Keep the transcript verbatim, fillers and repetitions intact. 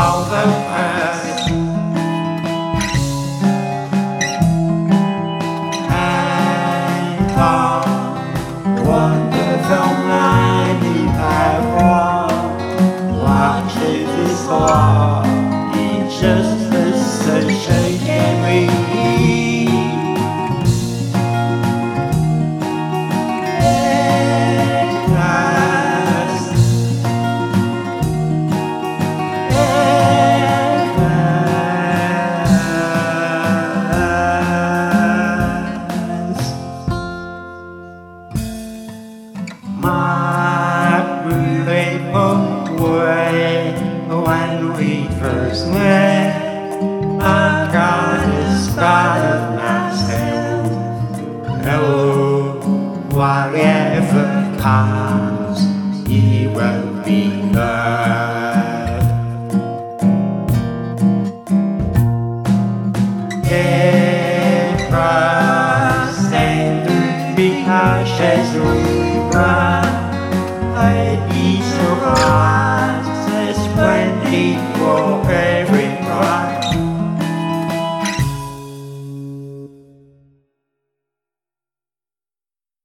all the past. And all wonderful ninety-five war watches this war. It's just the sunshine can we my beautiful way when we first met. I got a start of myself. Oh, whatever comes, it will be love. Yeah.